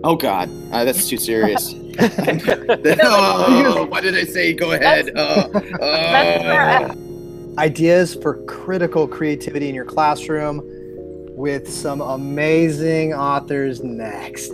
Oh God, that's too serious. Oh, what did I say? Go ahead. That's Ideas for critical creativity in your classroom with some amazing authors next.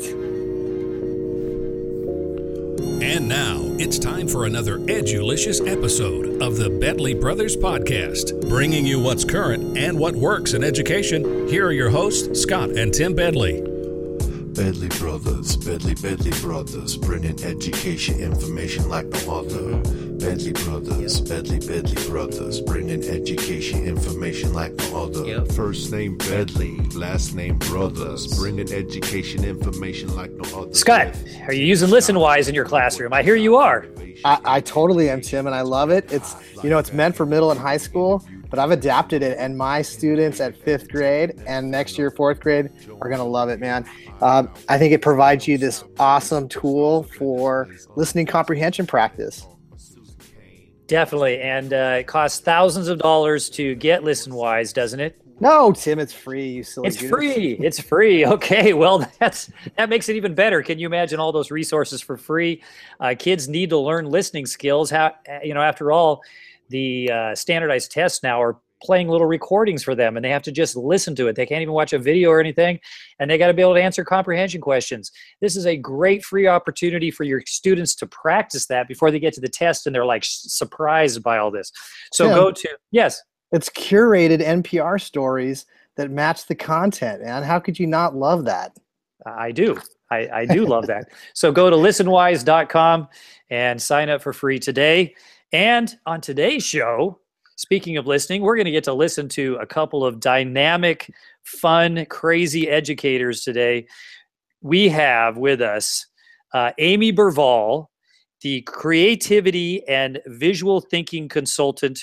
And now it's time for another edulicious episode of the Bedley Brothers Podcast, bringing you what's current and what works in education. Here are your hosts, Scott and Tim Bedley. Bedley Brothers, Bedley Brothers, bringing education information like no other. Bedley Brothers, Bedley Brothers, bringing education information like no other. First name Bedley, last name Brothers, bringing education information like no other. Scott, are you using ListenWise in your classroom? I hear you are. I totally am, Tim, and I love it. It's meant for middle and high school, but I've adapted it, and my students at 5th grade and next year 4th grade are going to love it, man. I think it provides you this awesome tool for listening comprehension practice. Definitely, and it costs thousands of dollars to get ListenWise, doesn't it? No, Tim, it's free. You silly It's goose. free. It's free. Okay, well, that makes it even better. Can you imagine all those resources for free? Kids need to learn listening skills. After all, the standardized tests now are playing little recordings for them, and they have to just listen to it. They can't even watch a video or anything, and they got to be able to answer comprehension questions. This is a great free opportunity for your students to practice that before they get to the test, and they're like surprised by all this. So Tim, yes. It's curated NPR stories that match the content, man. How could you not love that? I do. I do love that. So go to listenwise.com and sign up for free today. And on today's show, speaking of listening, we're going to get to listen to a couple of dynamic, fun, crazy educators today. We have with us Amy Berval, the creativity and visual thinking consultant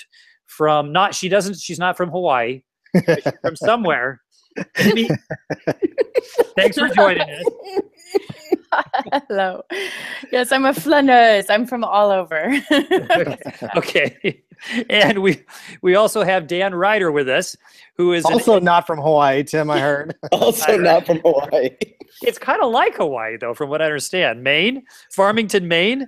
she's not from Hawaii, but she's from somewhere. Amy, thanks for joining us. Hello. Yes, I'm a flâneuse. I'm from all over. Okay. And we also have Dan Ryder with us, who is also not from Hawaii, Tim, I heard. Also not from Hawaii. It's kind of like Hawaii, though, from what I understand. Maine, Farmington, Maine.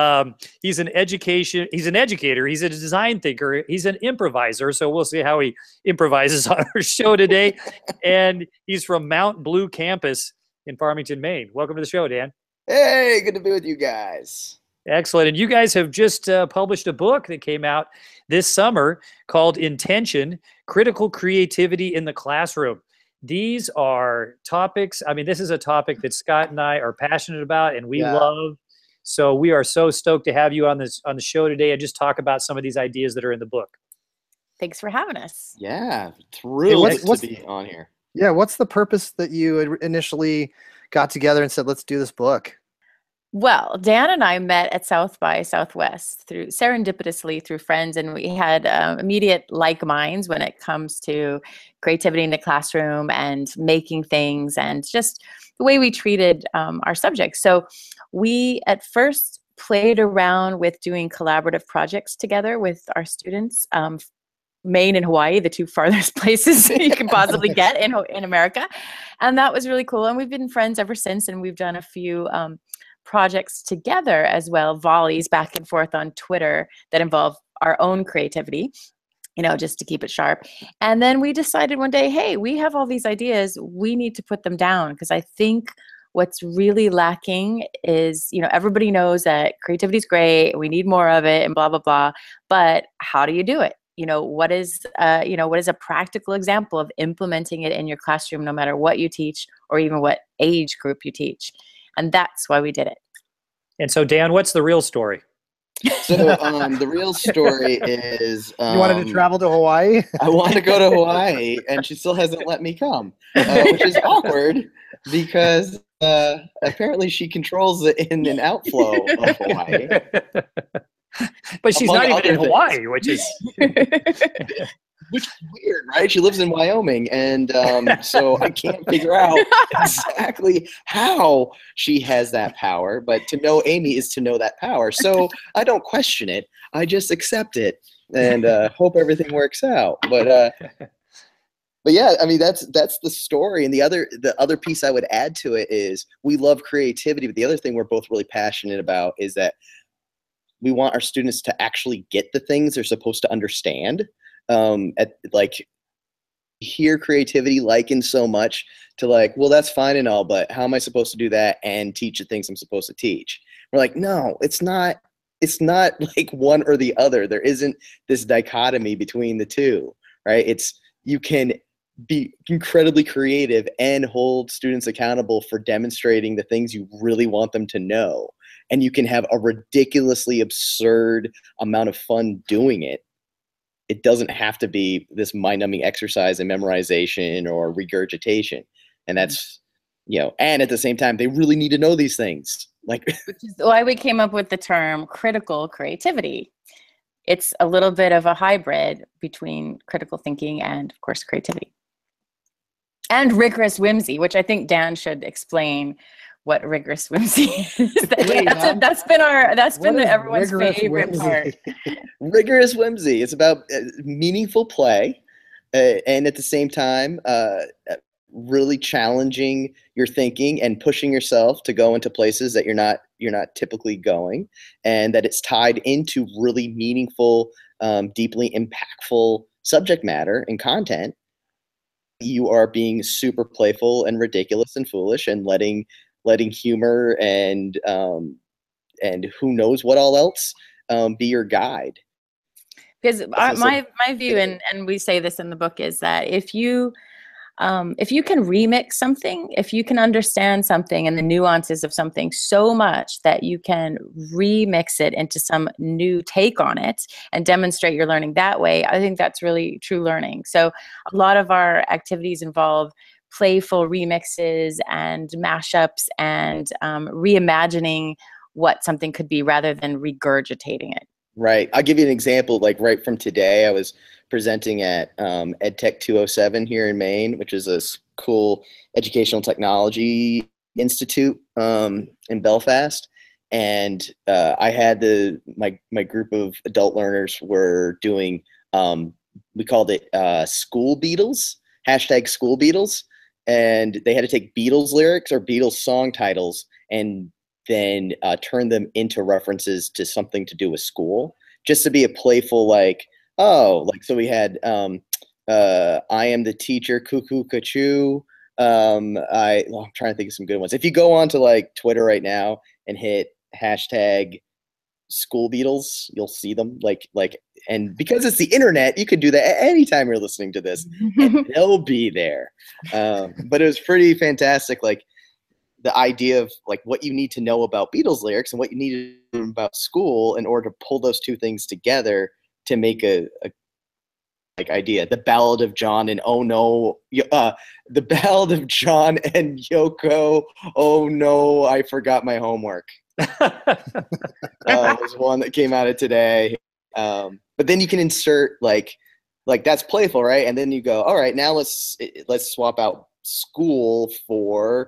He's an educator. He's a design thinker. He's an improviser. So we'll see how he improvises on our show today. And he's from Mount Blue campus in Farmington, Maine. Welcome to the show, Dan. Hey, good to be with you guys. Excellent. And you guys have just published a book that came out this summer called Intention: Critical Creativity in the Classroom. These are topics. I mean, this is a topic that Scott and I are passionate about and we love. So we are so stoked to have you on the show today and just talk about some of these ideas that are in the book. Thanks for having us. Yeah, thrilled what's to be on here. Yeah, what's the purpose that you initially got together and said, let's do this book? Well, Dan and I met at South by Southwest serendipitously through friends, and we had immediate like minds when it comes to creativity in the classroom and making things and just the way we treated our subjects. So we at first played around with doing collaborative projects together with our students. Maine and Hawaii, the two farthest places you can possibly get in America. And that was really cool. And we've been friends ever since, and we've done a few projects together as well, volleys back and forth on Twitter that involve our own creativity, just to keep it sharp. And then we decided one day, hey, we have all these ideas. We need to put them down, because I think what's really lacking is, everybody knows that creativity is great. We need more of it and blah, blah, blah. But how do you do it? What is a practical example of implementing it in your classroom, no matter what you teach or even what age group you teach? And that's why we did it. And so, Dan, what's the real story? So the real story is... you wanted to travel to Hawaii? I want to go to Hawaii, and she still hasn't let me come, which is awkward because apparently she controls the in and outflow of Hawaii. But she's not even in Hawaii, which is weird, right? She lives in Wyoming, and so I can't figure out exactly how she has that power. But to know Amy is to know that power. So I don't question it. I just accept it and hope everything works out. But But yeah, I mean that's the story. And the other piece I would add to it is we love creativity, but the other thing we're both really passionate about is that we want our students to actually get the things they're supposed to understand. Hear creativity likened so much to like, well, that's fine and all, but how am I supposed to do that and teach the things I'm supposed to teach? We're like, no, it's not like one or the other. There isn't this dichotomy between the two, right? You can be incredibly creative and hold students accountable for demonstrating the things you really want them to know. And you can have a ridiculously absurd amount of fun doing it. It doesn't have to be this mind-numbing exercise in memorization or regurgitation. And that's, and at the same time, they really need to know these things. Which is why we came up with the term critical creativity. It's a little bit of a hybrid between critical thinking and, of course, creativity. And rigorous whimsy, which I think Dan should explain what rigorous whimsy is. That's been everyone's favorite part. Rigorous whimsy. It's about meaningful play, and at the same time, really challenging your thinking and pushing yourself to go into places that you're not typically going, and that it's tied into really meaningful, deeply impactful subject matter and content. You are being super playful and ridiculous and foolish, and letting humor and who knows what all else be your guide. Because my view, and we say this in the book, is that if you can remix something, if you can understand something and the nuances of something so much that you can remix it into some new take on it and demonstrate your learning that way, I think that's really true learning. So a lot of our activities involve playful remixes and mashups and reimagining what something could be rather than regurgitating it. Right. I'll give you an example, like right from today. I was presenting at EdTech 207 here in Maine, which is a cool educational technology institute in Belfast. And I had my group of adult learners were doing, we called it School Beatles, #School Beatles. And they had to take Beatles lyrics or Beatles song titles and then turn them into references to something to do with school, just to be a playful, so we had I am the teacher, cuckoo, cuckoo. I'm trying to think of some good ones. If you go on to Twitter right now and hit #School Beatles, you'll see them and because it's the internet, you could do that anytime you're listening to this and they'll be there. But it was pretty fantastic. The idea of what you need to know about Beatles lyrics and what you need to know about school in order to pull those two things together to make a idea. The Ballad of John and Oh No, the Ballad of John and Yoko. Oh no, I forgot my homework. Was one that came out of today. But then you can insert that's playful, right? And then you go, all right, now let's swap out school for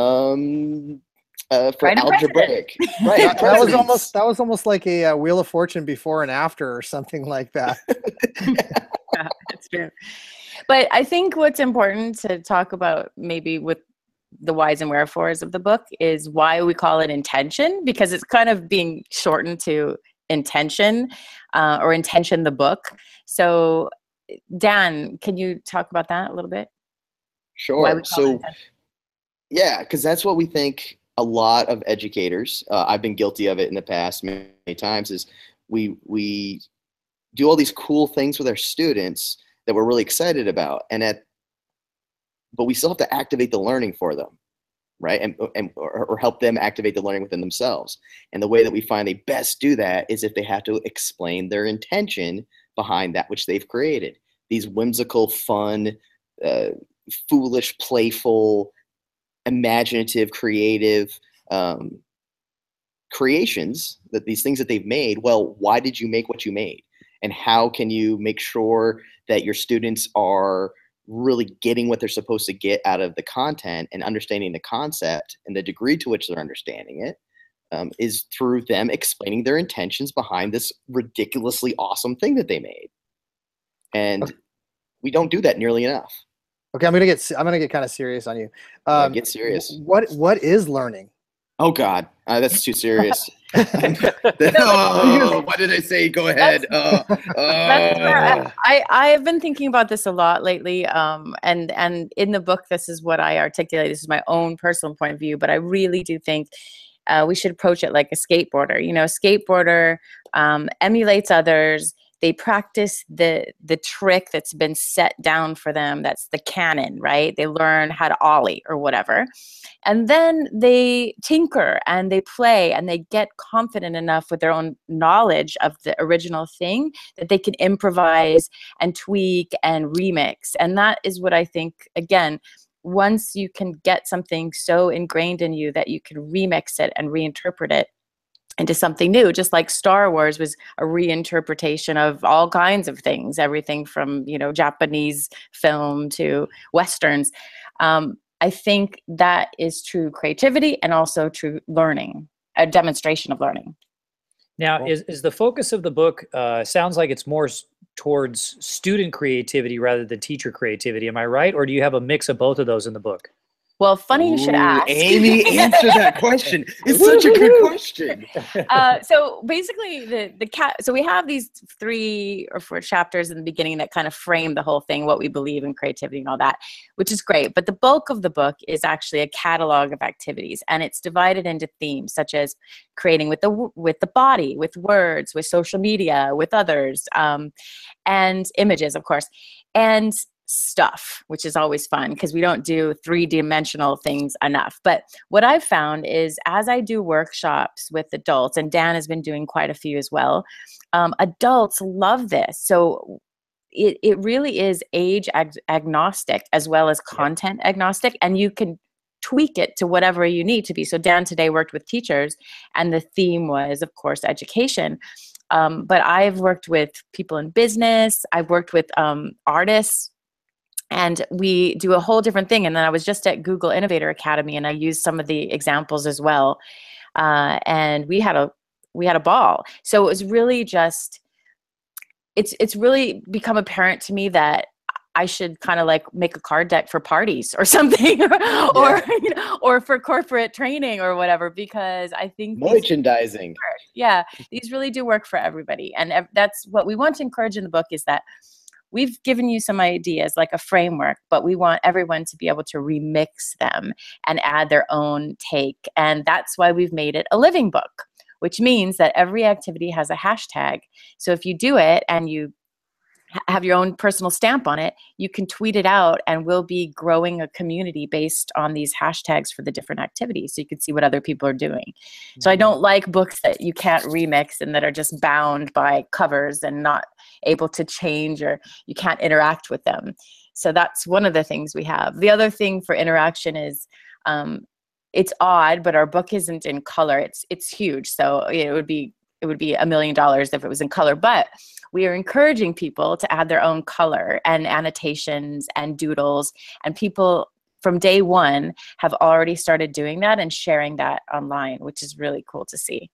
algebraic. Right. That was almost like a Wheel of Fortune before and after or something like that. Yeah, that's true. But I think what's important to talk about maybe with the whys and wherefores of the book is why we call it intention, because it's kind of being shortened to intention or intention the book. So Dan, can you talk about that a little bit? Sure. So yeah, because that's what we think a lot of educators, I've been guilty of it in the past many times, is we do all these cool things with our students that we're really excited about, but we still have to activate the learning for them, right? Or help them activate the learning within themselves. And the way that we find they best do that is if they have to explain their intention behind that which they've created. These whimsical, fun, foolish, playful, imaginative, creative creations, that these things that they've made. Well, why did you make what you made? And how can you make sure that your students are really getting what they're supposed to get out of the content and understanding the concept, and the degree to which they're understanding it is through them explaining their intentions behind this ridiculously awesome thing that they made. And we don't do that nearly enough. Okay, I'm gonna get kind of serious on you. Yeah, get serious. What is learning? Oh God, that's too serious. Oh, what did I say? Go ahead. I have been thinking about this a lot lately, and in the book, this is what I articulate. This is my own personal point of view, but I really do think we should approach it like a skateboarder. You know, a skateboarder emulates others. They practice the trick that's been set down for them. That's the canon, right? They learn how to ollie or whatever. And then they tinker and they play and they get confident enough with their own knowledge of the original thing that they can improvise and tweak and remix. And that is what I think, again, once you can get something so ingrained in you that you can remix it and reinterpret it into something new, just like Star Wars was a reinterpretation of all kinds of things, everything from, you know, Japanese film to Westerns. I think that is true creativity and also true learning, a demonstration of learning. Now, is the focus of the book, sounds like it's more towards student creativity rather than teacher creativity. Am I right? Or do you have a mix of both of those in the book? Well, funny you should ask. Amy, answer that question. It's such a good question. So basically, so we have these 3 or 4 chapters in the beginning that kind of frame the whole thing, what we believe in creativity and all that, which is great. But the bulk of the book is actually a catalog of activities, and it's divided into themes such as creating with the body, with words, with social media, with others, and images, of course, and stuff, which is always fun because we don't do 3-dimensional things enough. But what I've found is as I do workshops with adults, and Dan has been doing quite a few as well, adults love this. So it really is age agnostic as well as content agnostic, and you can tweak it to whatever you need to be. So Dan today worked with teachers, and the theme was, of course, education. But I've worked with people in business. I've worked with artists. And we do a whole different thing. And then I was just at Google Innovator Academy, and I used some of the examples as well. And we had a ball. So it was really just, it's really become apparent to me that I should kind of like make a card deck for parties or something, or you know, or for corporate training or whatever, because I think merchandising. These really do work for everybody. And that's what we want to encourage in the book, is that we've given you some ideas, like a framework, but we want everyone to be able to remix them and add their own take. And that's why we've made it a living book, which means that every activity has a hashtag. So if you do it and you have your own personal stamp on it, you can tweet it out, and we'll be growing a community based on these hashtags for the different activities, so you can see what other people are doing. Mm-hmm. So I don't like books that you can't remix and that are just bound by covers and not able to change, or you can't interact with them. So that's one of the things we have. The other thing for interaction is it's odd, but our book isn't in color. It's huge, so it would be $1 million if it was in color, but we are encouraging people to add their own color and annotations and doodles, and people from day one have already started doing that and sharing that online, which is really cool to see.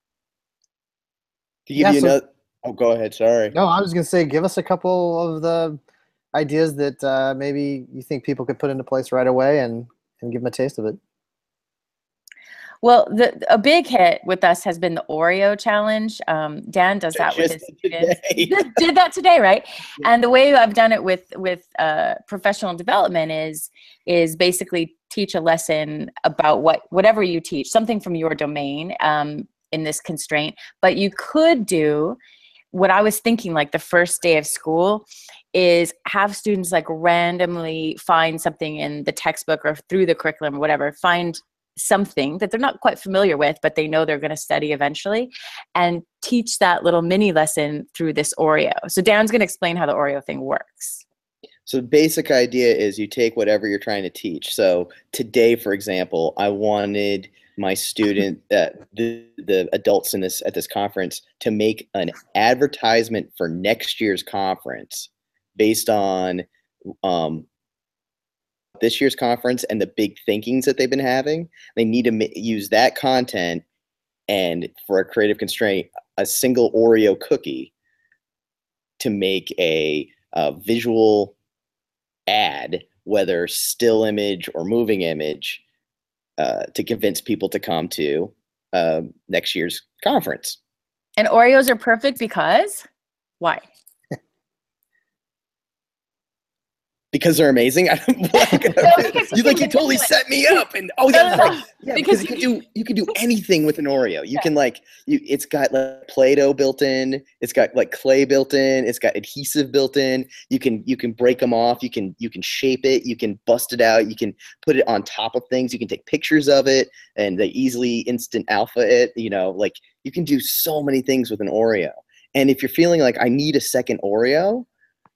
Oh, go ahead. Sorry. No, I was going to say, give us a couple of the ideas that maybe you think people could put into place right away and give them a taste of it. Well, a big hit with us has been the Oreo challenge. Dan does that with his students. Did that today, right? Yeah. And the way I've done it with professional development is basically teach a lesson about whatever you teach, something from your domain in this constraint. But you could do what I was thinking, like the first day of school, is have students like randomly find something in the textbook or through the curriculum or whatever, find something that they're not quite familiar with, but they know they're going to study eventually, and teach that little mini lesson through this Oreo. So Dan's going to explain how the Oreo thing works. So the basic idea is you take whatever you're trying to teach. So today, for example, I wanted my student, the adults at this conference, to make an advertisement for next year's conference based on this year's conference and the big thinkings that they've been having. They need to use that content, and for a creative constraint, a single Oreo cookie to make a visual ad whether still image or moving image, to convince people to come to next year's conference. And Oreos are perfect because why? Because they're amazing. You totally set me up. And because you can do anything with an Oreo. You can it's got like Play-Doh built in. It's got like clay built in. It's got adhesive built in. You can break them off. You can shape it. You can bust it out. You can put it on top of things. You can take pictures of it and they easily instant alpha it. You can do so many things with an Oreo. And if you're feeling like I need a second Oreo,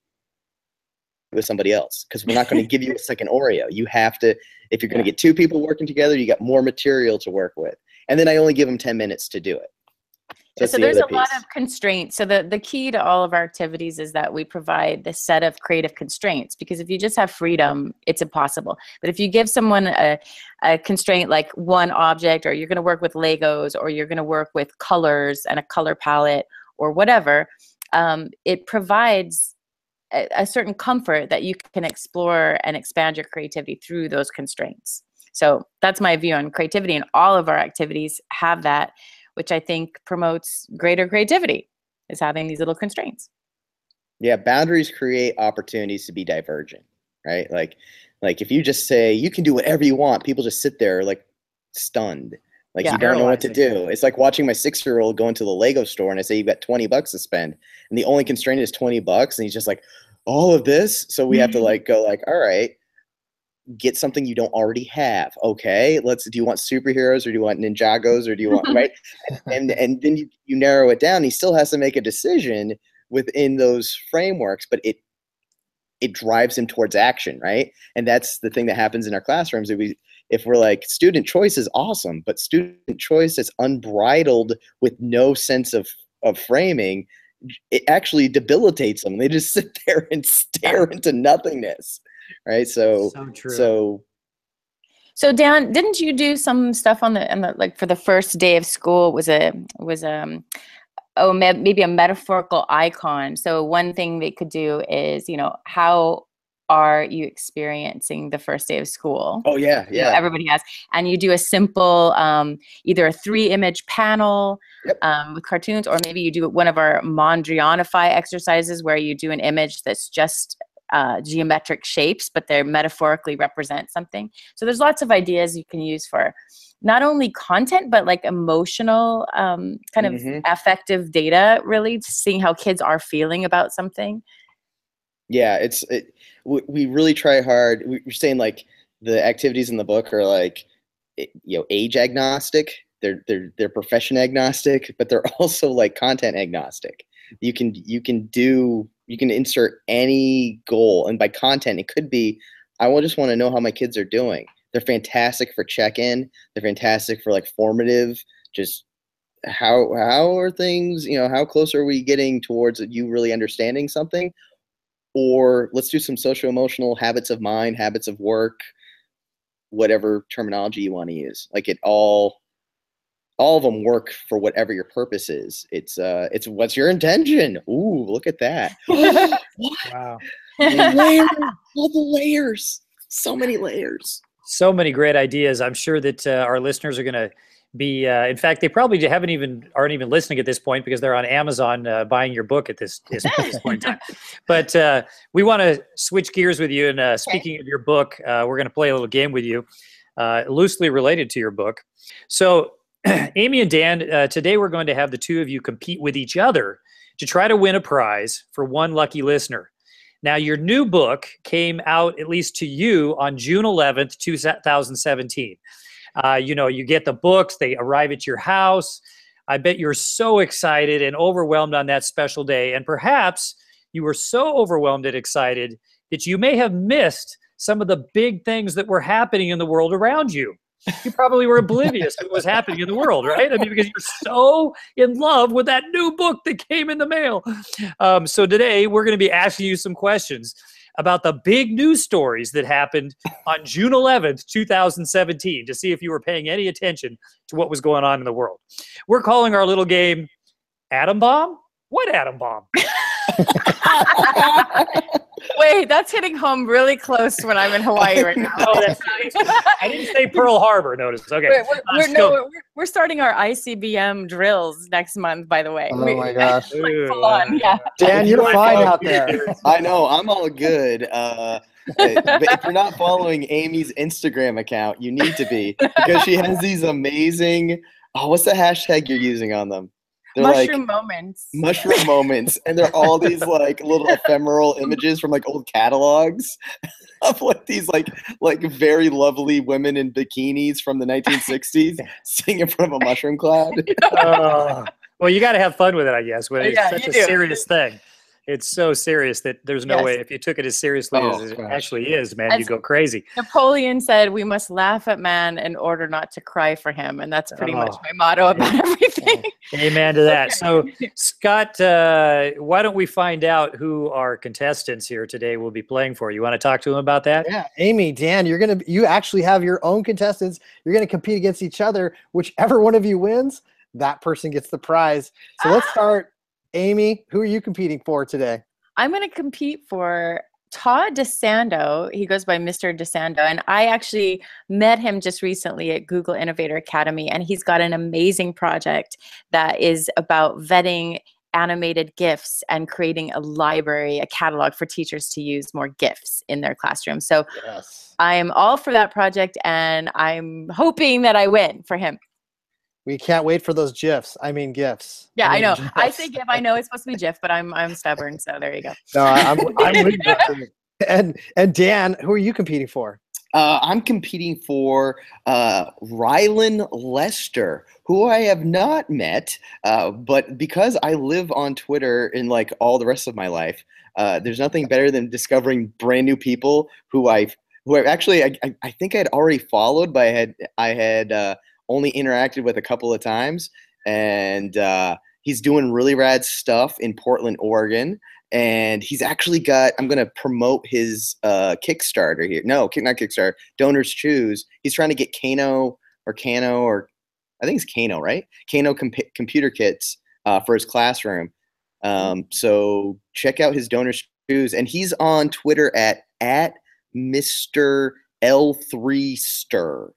with somebody else, because we're not going to give you a second Oreo. You have to, if you're going to get two people working together, you got more material to work with. And then I only give them 10 minutes to do it. So there's a lot of constraints. So the key to all of our activities is that we provide this set of creative constraints, because if you just have freedom, it's impossible. But if you give someone a constraint like one object, or you're going to work with Legos, or you're going to work with colors and a color palette or whatever, it provides a certain comfort that you can explore and expand your creativity through those constraints. So that's my view on creativity, and all of our activities have that, which I think promotes greater creativity, is having these little constraints. Yeah, boundaries create opportunities to be divergent, right? Like if you just say you can do whatever you want, people just sit there like stunned. You don't know what to do. It's like watching my 6-year-old go into the Lego store and I say, you've got $20 to spend. And the only constraint is $20. And he's just like, all of this? So we have to all right, get something you don't already have. Okay, do you want superheroes, or do you want Ninjagos, or do you want, right? And then you narrow it down. He still has to make a decision within those frameworks, but it drives him towards action, right? And that's the thing that happens in our classrooms. If we're like, student choice is awesome, but student choice is unbridled with no sense of framing, it actually debilitates them. They just sit there and stare into nothingness, right? So true. So Dan, didn't you do some stuff on the like for the first day of school? Maybe a metaphorical icon. So one thing they could do is, how are you experiencing the first day of school? Oh yeah. Everybody has. And you do a simple, either a 3-image panel with cartoons, or maybe you do one of our Mondrianify exercises where you do an image that's just geometric shapes, but they metaphorically represent something. So there's lots of ideas you can use for not only content, but like emotional kind of affective data, really seeing how kids are feeling about something. Yeah, we really try hard. We're saying like the activities in the book are like, age agnostic. They're profession agnostic, but they're also like content agnostic. You can insert any goal, and by content it could be, I just want to know how my kids are doing. They're fantastic for check-in. They're fantastic for like formative, just how are things, how close are we getting towards you really understanding something? Or let's do some socio-emotional habits of mind, habits of work, whatever terminology you want to use. Like all of them work for whatever your purpose is. It's what's your intention? Ooh, look at that. Wow. All the layers. So many layers. So many great ideas. I'm sure that our listeners are going to be, in fact, they probably aren't even listening at this point, because they're on Amazon buying your book at this point in time. But we want to switch gears with you. And speaking of your book, we're going to play a little game with you, loosely related to your book. So Amy and Dan, today we're going to have the two of you compete with each other to try to win a prize for one lucky listener. Now, your new book came out, at least to you, on June 11th, 2017. You get the books, they arrive at your house. I bet you're so excited and overwhelmed on that special day. And perhaps you were so overwhelmed and excited that you may have missed some of the big things that were happening in the world around you. You probably were oblivious to what was happening in the world, right? I mean, because you're so in love with that new book that came in the mail. So today we're going to be asking you some questions about the big news stories that happened on June 11th, 2017, to see if you were paying any attention to what was going on in the world. We're calling our little game Atom Bomb? What atom bomb? wait, that's hitting home really close when I'm in Hawaii right now. Oh, that's I didn't say Pearl Harbor. Notice. Okay. We're starting our ICBM drills next month. By the way. Oh my gosh. Like full on, yeah. Dan, you're fine out there. I know, I'm all good. But if you're not following Amy's Instagram account, you need to be, because she has these amazing. Oh, what's the hashtag you're using on them? They're Mushroom moments. Mushroom moments, and they're all these like little ephemeral images from like old catalogs of like these like very lovely women in bikinis from the 1960s sitting in front of a mushroom cloud. Well, you got to have fun with it, I guess. When it's Yeah, such you a do. serious thing. It's so serious that there's no Yes. way, if you took it as seriously as it gosh. actually is, man, As- you go crazy. Napoleon said, "We must laugh at man in order not to cry for him," and that's pretty much Oh. my motto about everything. Amen to that. So, Scott, why don't we find out who our contestants here today will be playing for? You want to talk to them about that? Yeah, Amy, Dan, you actually have your own contestants. You're gonna compete against each other. Whichever one of you wins, that person gets the prize. So let's start. Amy, who are you competing for today? I'm going to compete for Todd DeSando. He goes by Mr. DeSando, and I actually met him just recently at Google Innovator Academy, and he's got an amazing project that is about vetting animated GIFs and creating a library, a catalog for teachers to use more GIFs in their classroom. So Yes. I'm all for that project, and I'm hoping that I win for him. We can't wait for those GIFs. I mean GIFs. Yeah, I mean know. I GIFs. say GIF. I know it's supposed to be GIF, but I'm stubborn. So there you go. No, I'm with you too. And Dan, who are you competing for? I'm competing for Rylan Lester, who I have not met, but because I live on Twitter in like all the rest of my life, there's nothing better than discovering brand new people who I think I'd already followed, but I had only interacted with a couple of times, and he's doing really rad stuff in Portland, Oregon. And he's actually got, I'm going to promote his Kickstarter here. No, not Kickstarter, Donors Choose. He's trying to get Kano, I think it's Kano, right? Kano computer kits for his classroom. So check out his Donors Choose. And he's on Twitter at Mr. L3Stir.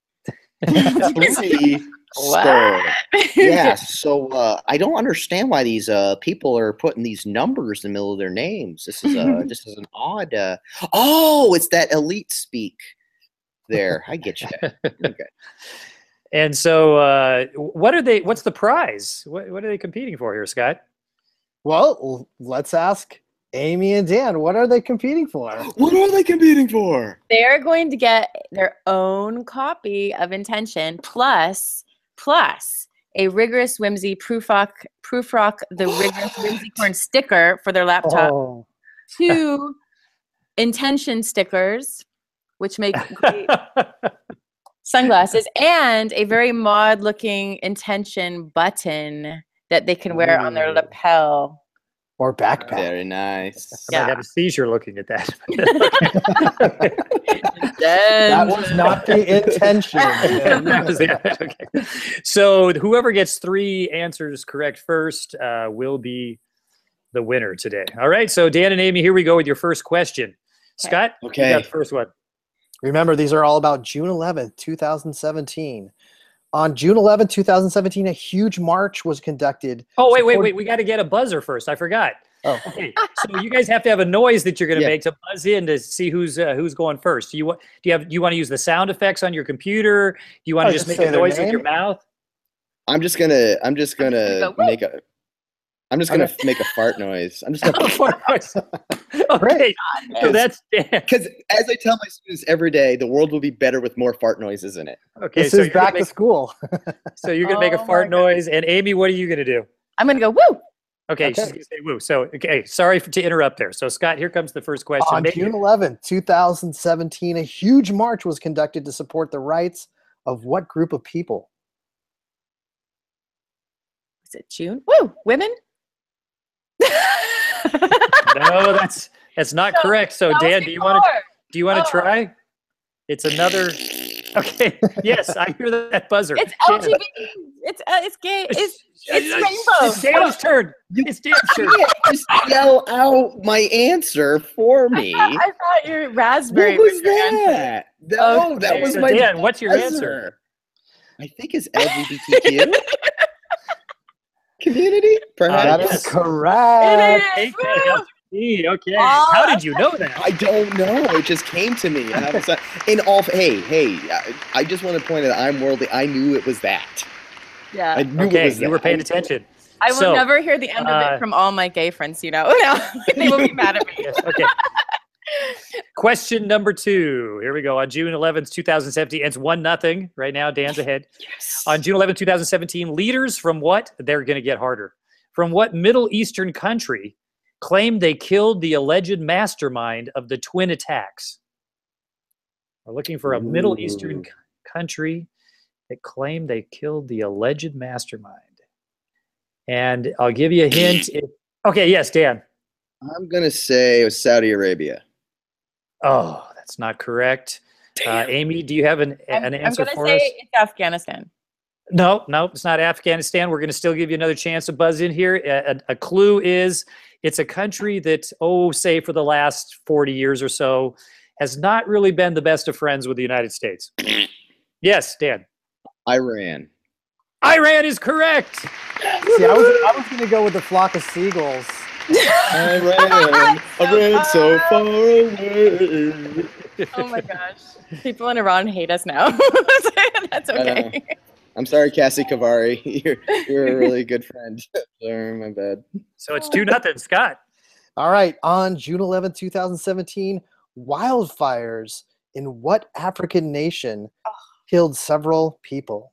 3 Stir. Yeah, so I don't understand why these people are putting these numbers in the middle of their names. This is an odd. It's that elite speak. There, I get you. Okay. And so, what's the prize? What are they competing for here, Scott? Well, let's ask Amy and Dan. What are they competing for? What are they competing for? They're going to get their own copy of Intention plus a Rigorous Whimsy Proofrock the Rigorous Whimsicorn sticker for their laptop. Oh, 2 Intention stickers, which make great sunglasses, and a very mod-looking Intention button that they can wear on their Ooh. lapel. or backpack. Very nice. I might have a seizure looking at that. That was not the intention. That was it. Okay. So whoever gets 3 answers correct first will be the winner today. All right. So Dan and Amy, here we go with your first question. Scott, Okay. you got the first one. Remember, these are all about June 11th, 2017. On June 11th, 2017, a huge march was conducted. Oh, wait. We got to get a buzzer first. I forgot. Oh, Okay. So you guys have to have a noise that you're going to Yeah. make to buzz in to see who's going first. Do you want to use the sound effects on your computer? Do you want Oh, to just just make say a their noise with name? your mouth? I'm just gonna go, woo. make a fart noise. I'm just gonna Okay. So that's Dan. because as I tell my students every day, the world will be better with more fart noises in it. Okay. this So is back to school. So you're going to make a Oh fart my noise. And Amy, what are you going to do? I'm going to go, woo! Okay, Okay. she's going to say woo. So, okay, sorry to interrupt there. So, Scott, here comes the first question. On June 11th, 2017, a huge march was conducted to support the rights of what group of people? Is it June? Woo! Women? No, that's not correct. So, Dan, do you want to try? It's another Okay. Yes, I hear that buzzer. It's Dan. LGBT. It's gay. It's rainbow. It's Dan's turn. It's Dan's turn. You can't just yell out my answer for me. I thought your raspberry. What was your answer. that? No, that was So my Dan, what's your buzzer. answer? I think it's LGBTQ community. Perhaps. That yes. is correct. It is. LGBT. Okay. Oh, How did you know that? I don't know. It just came to me. And I was like, I just want to point out I'm worldly. I knew it was that. Yeah. I knew it Okay, was you that. were paying attention. I will So, never hear the end of it from all my gay friends, Now they will be mad at me. Yes, okay. Question number 2. Here we go. On June 11th, 2017, it's 1-0 right now. Dan's ahead. Yes. On June 11th, 2017, leaders from what? They're going to get harder. From what Middle Eastern country claimed they killed the alleged mastermind of the twin attacks? We're looking for a Middle Eastern country that claimed they killed the alleged mastermind. And I'll give you a hint. Okay, yes, Dan. I'm going to say it was Saudi Arabia. Oh, that's not correct. Amy, do you have an answer I'm for gonna us? say it's Afghanistan. No, it's not Afghanistan. We're going to still give you another chance to buzz in here. A clue is it's a country that, say for the last 40 years or so, has not really been the best of friends with the United States. Yes, Dan. Iran. Iran is correct. See, I was going to go with the flock of seagulls. I ran so far away. Oh my gosh. People in Iran hate us now. That's okay. I'm sorry, Cassie Kavari. You're a really good friend. Sorry, my bad. So it's 2-0, Scott. All right. On June 11th, 2017, wildfires in what African nation killed several people?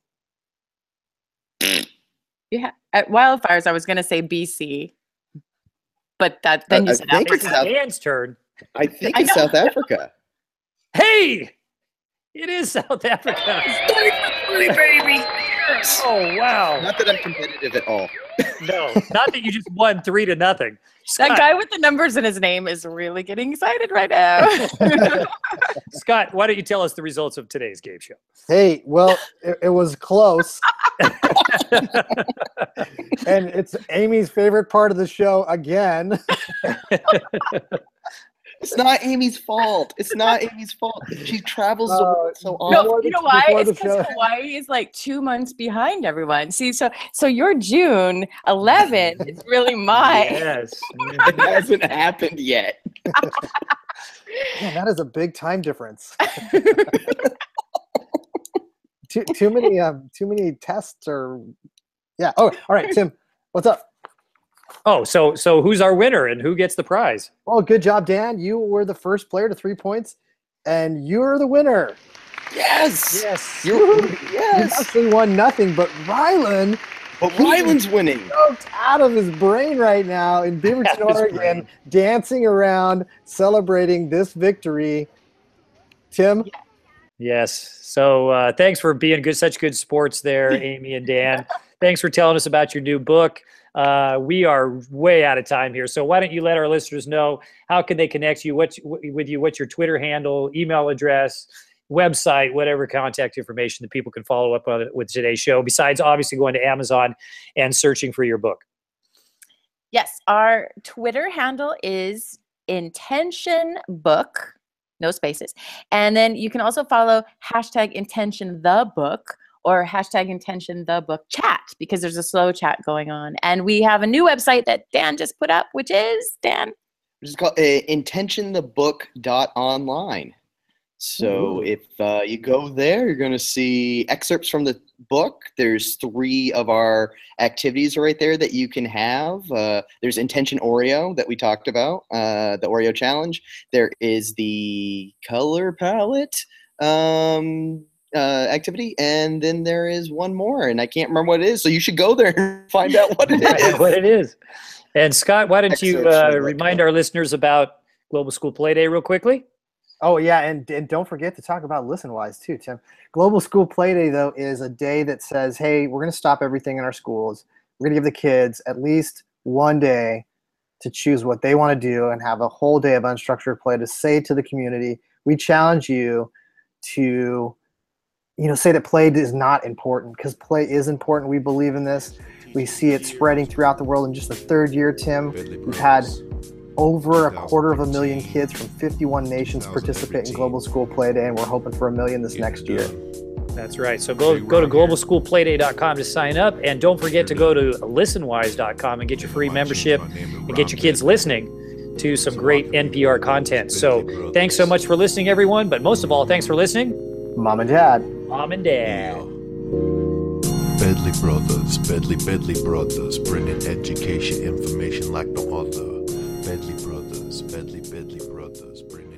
Yeah. At wildfires, I was going to say BC. But then you I said think It's it's Africa. Dan's turn. I think it's South Africa. Hey, it is South Africa. Baby. Oh, wow. Not that I'm competitive at all. No, not that you just won 3-0. That Scott, guy with the numbers in his name is really getting excited right now. Scott, why don't you tell us the results of today's game show? Hey, well, it was close. And it's Amy's favorite part of the show again. It's not Amy's fault. It's not Amy's fault. She travels the world so often. No, Before you the- know why? before It's the because show. Hawaii is like 2 months behind everyone. See, so your June 11th is really mine. Yes. It hasn't happened yet. Man, that is a big time difference. Too many tests or yeah. Oh, all right, Tim, what's up? Oh, so who's our winner and who gets the prize? Well, good job, Dan. You were the first player to 3 points, and you're the winner. Yes. Yes. You You actually won nothing, but Rylan But Ryland's winning. choked out of his brain right now in Beaverton, Out of his Oregon, brain. dancing around, celebrating this victory. Tim, Yes. So thanks for being such good sports there, Amy and Dan. Thanks for telling us about your new book. We are way out of time here. So why don't you let our listeners know how can they connect you, with you, what's your Twitter handle, email address, website, whatever contact information that people can follow up on with today's show, besides obviously going to Amazon and searching for your book. Yes, our Twitter handle is Intention Book, no spaces. And then you can also follow #IntentionTheBook or #IntentionTheBookChat because there's a slow chat going on. And we have a new website that Dan just put up, which is, Dan? Which is called intentionthebook.online. So if you go there, you're going to see excerpts from the book. There's 3 of our activities right there that you can have. There's Intention Oreo that we talked about, the Oreo Challenge. There is the color palette activity, and then there is one more, and I can't remember what it is. So you should go there and find out what it is. What it is. And Scott, why don't you Excerpts from the book. remind our listeners about Global School Play Day real quickly? oh yeah, and don't forget to talk about ListenWise too, Tim. Global School Play Day, though, is a day that says, hey, we're going to stop everything in our schools. We're going to give the kids at least one day to choose what they want to do and have a whole day of unstructured play to say to the community, we challenge you to say that play is not important, because play is important. We believe in this. We see it spreading throughout the world. In just the third year, Tim, we've had over 250,000 kids from 51 nations participate in Global School Play Day, and we're hoping for 1 million this next year. That's right. So go to globalschoolplayday.com to sign up, and don't forget to go to listenwise.com and get your free membership and get your kids listening to some great NPR content. So thanks so much for listening, everyone. But most of all, thanks for listening, Mom and Dad. Mom and Dad. Bedley Brothers, Bedley Brothers, bringing education information like no other. Bedley Brothers, Bedley Brothers, bringing